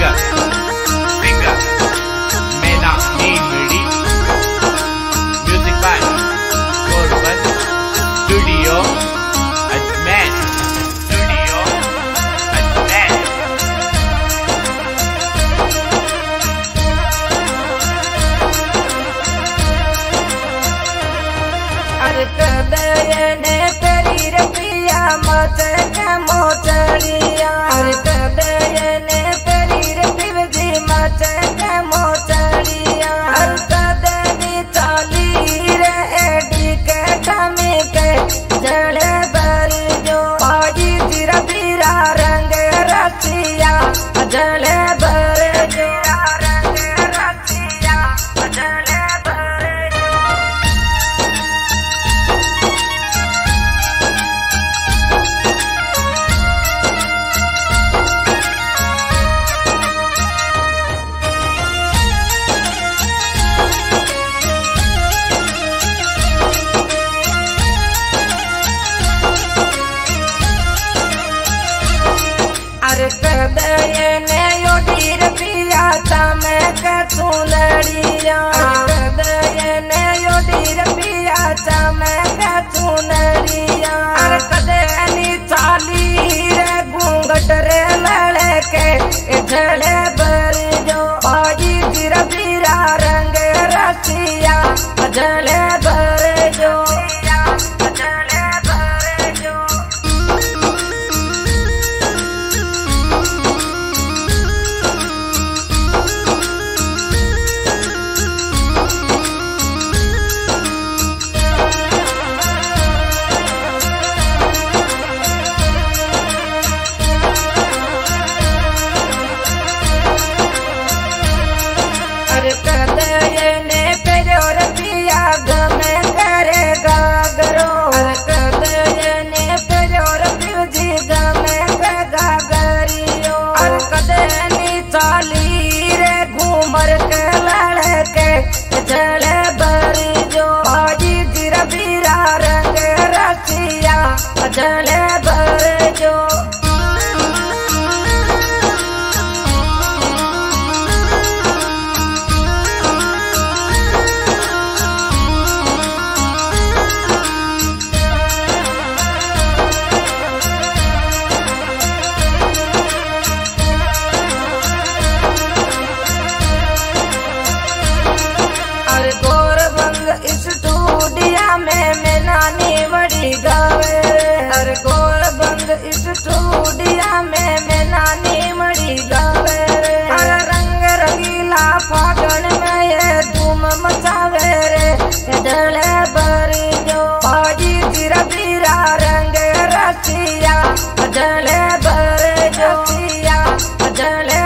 singer, Mena Nimri, music by Korban Studio Ajmer. कदयने तेरी रतिया मत के मोचड़िया कदयने तेरी रतिवजी मत के मोचड़िया कदनी चाली रे एडी के ठमी के जड़े बर जो पाजी जीरा बीरा रंग रसिया जड़े बर जो रंग रसिया जड़े बर जो। कदयने योडीर पिया तमे कचुनड़िया कदयने योडीर पिया तमे कचुनड़िया कदयनी चाली रे घूंघट रे लड़के झड़े बर जो पाजी जीरा बीरा रंग रसिया झड़े बर जो झड़े बर जो। कदयने पेरोर पिया गमे करे गागरो कदयने पेरोर पिजी गमे के गागरियो कदयनी चाली रे घूमर के लड़के जड़े बरी जो पाजी जीरा बीरा रंग रसिया जड़े बर जो। स्टूडिया में मैनानी बड़ी गावे हर गोल बंद स्टूडिया में मैनानी बड़ी गावे हर रंग रंगीला फागण में ये धूम मचावे रे डले बर जो पाजी जीरा बीरा रंग रसिया डले बर जो डले